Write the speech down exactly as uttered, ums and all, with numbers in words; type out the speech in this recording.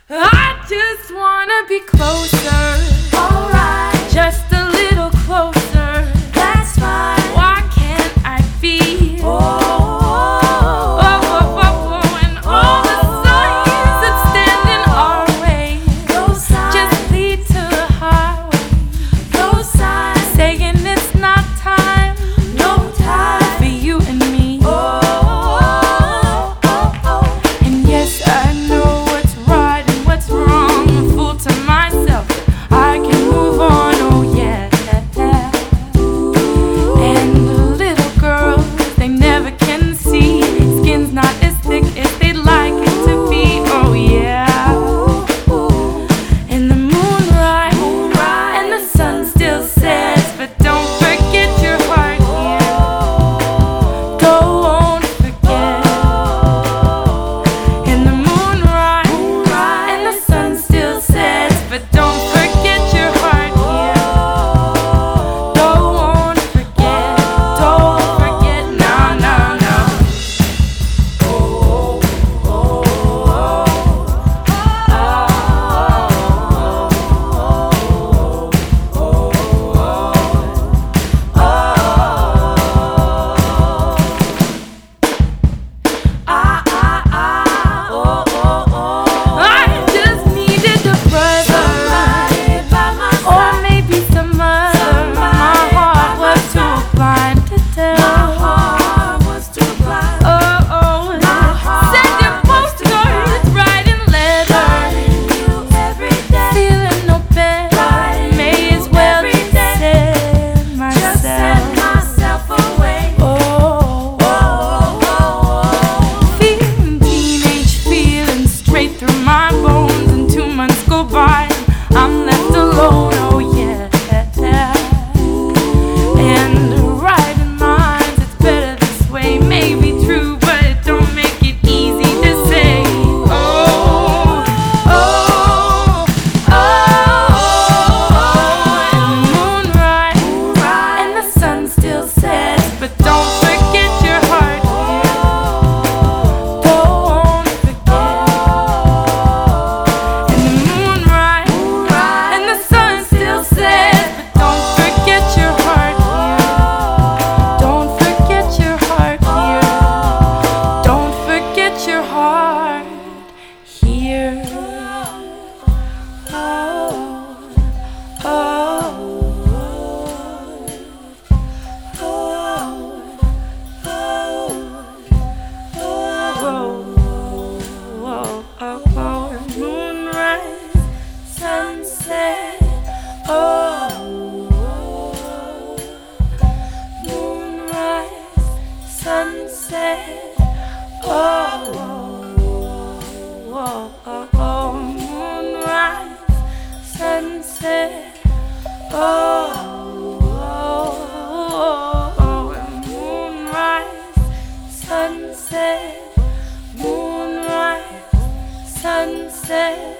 I just wanna be closer. Alright, Just a little closer. that's fine. Why can't I be? Oh, Oh, oh, oh, oh, and all the signs that stand in our way those signs, just lead to the highway, those signs, saying it's not time no time. for you and me. Oh, oh, oh, oh. And yes, I know what's right and what's wrong. I'm a fool to myself. I can move on, oh yeah. And little girls, they never can see. Skin's not as thick as they'd like it to be, oh yeah. In the moonlight, and the sun still sets, but don't forget your heart here. Don't forget. In the moonlight, and the sun still sets, but don't forget your heart here. Don't forget, don't forget, no, no, no. Ah, ah, ah, oh, oh, oh. I just needed a brother, Somebody by my or side. maybe some other. My heart was too blind to My tell. heart was too blind. Oh, oh, My heart sending was too postcards, writing letters, Writing you every day. feeling no better. Writing May you as well every just day. set Just set myself. myself away. Oh, Oh, oh, oh, feeling teenage feeling straight through my bones, and two months go by, I'm left alone. Oh yeah. And writing lines, it's better this way. Maybe true, but it don't make it easy to say. Oh, oh, oh. And the moon rise, and the sun still sets, but don't forget your heart here. Don't forget. And the moon rise, and the sun still sets, but don't forget your heart here. Don't forget your heart here. Don't forget your heart here. Oh, oh, oh, oh, moonrise, sunset. Oh, moonrise, sunset. Oh, oh, oh, oh, moonrise, sunset. Oh, oh, oh, and moonrise, sunset, moonrise, sunset.